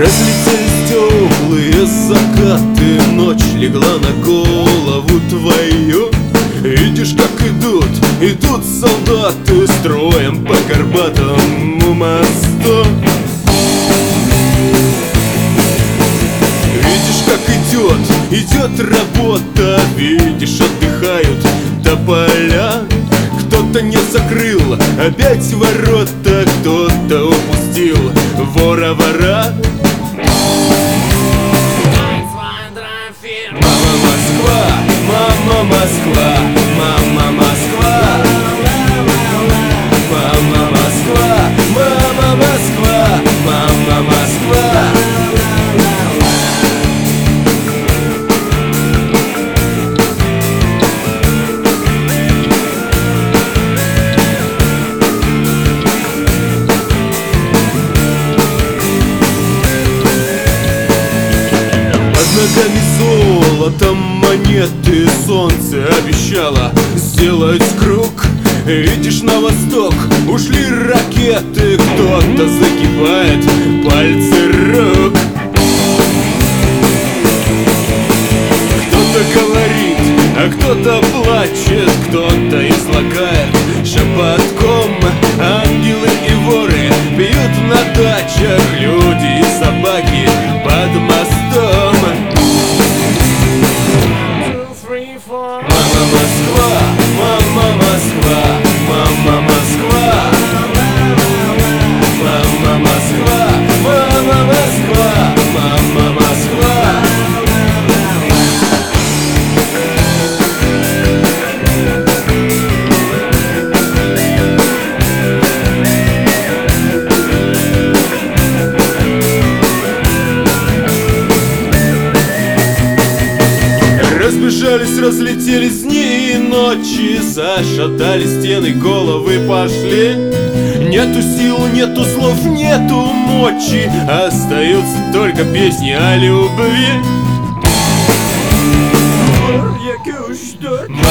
Разлетелись теплые закаты, ночь легла на голову твою. Видишь, как идут солдаты строем по горбатому мосту. Видишь, как идет работа, видишь, отдыхают тополя. Кто-то не закрыл опять ворота, кто-то упустил вора. Мама Москва, мама Москва, мама Москва, мама Москва, мама Москва, мама Москва. Ногами золотом монеты, солнце обещало сделать круг. Видишь, на восток ушли ракеты, кто-то загибает пальцы рук. Кто-то говорит, а кто-то плачет, кто-то излагает шепотком. Ангелы и воры бьют на дачах, люди и собаки под мостом. Мама Москва, мама Москва, мама Москва, мама Москва, мама Москва, мама Москва. Разбежались, разлетелись дни и ночи, зашатали стены, головы пошли. Нету сил, нету слов, нету мочи, остаются только песни о любви.